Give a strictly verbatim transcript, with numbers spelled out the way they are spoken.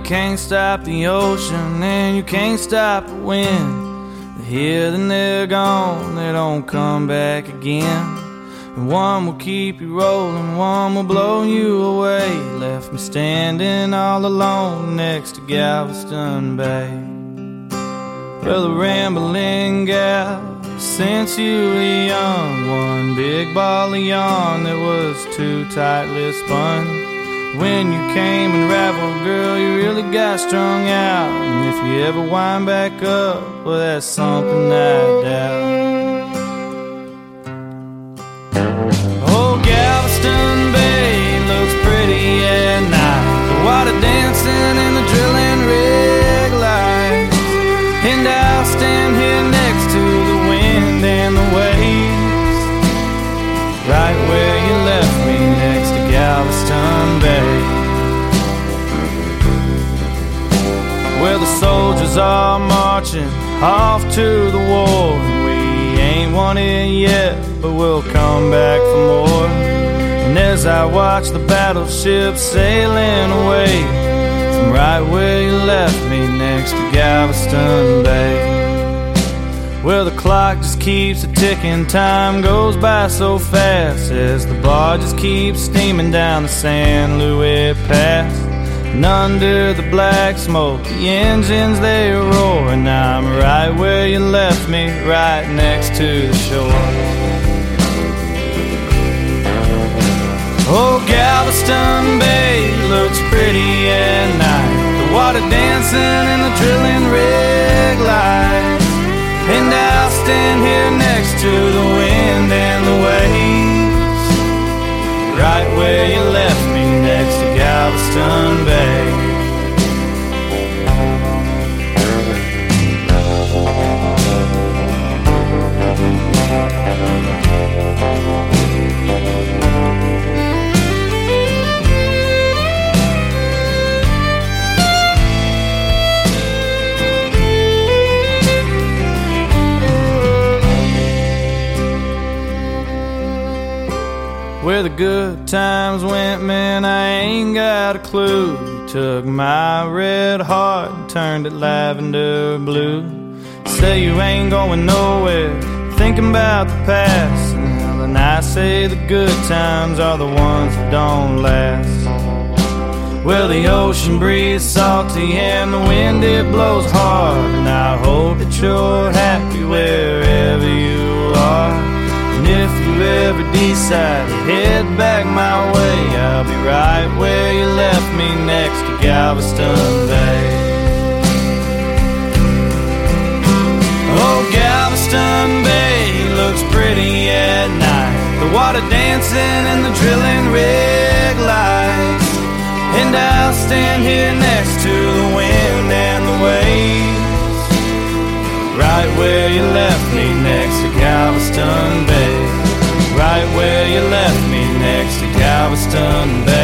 can't stop the ocean and you can't stop the wind. They're here, then they're gone, they don't come back again. And one will keep you rolling, one will blow you away. Left me standing all alone next to Galveston Bay. Well, the rambling gal, since you were young, one big ball of yarn that was too tightly spun. When you came and raveled, girl, you really got strung out. And if you ever wind back up, well, that's something I doubt. Oh, Galveston Bay looks pretty at night. The water dancing in the drilling rig lights. And I'll stand here next to the wind and the waves, right where you left me next to Galveston Bay. Where the soldiers are marching off to the war. We ain't won it yet, but we'll come back for more. And as I watch the battleship sailing away from right where you left me next to Galveston Bay. Well, the clock just keeps a ticking, time goes by so fast as the bar just keeps steaming down the San Luis Pass. And under the black smoke, the engines they roar, and I'm right where you left me, right next to the shore. Oh, Galveston Bay looks pretty at night. The water dancing in the drilling rig lights. And I'll stand here next to the wind and the waves, right where you left me next to Galveston Bay. Where the good times went, man, I ain't got a clue. You took my red heart and turned it lavender blue. Say you ain't going nowhere, thinking about the past. And I say the good times are the ones that don't last. Well, the ocean breeze salty and the wind it blows hard. And I hope that you're happy wherever you are. And if you ever decide to head back my way, I'll be right where you left me next to Galveston Bay. Oh, Galveston Bay looks pretty at night. The water dancing in the drilling rig lights. And I'll stand here next to the wind and the waves, right where you left me next to Galveston Bay. Right where you left me next to Galveston Bay.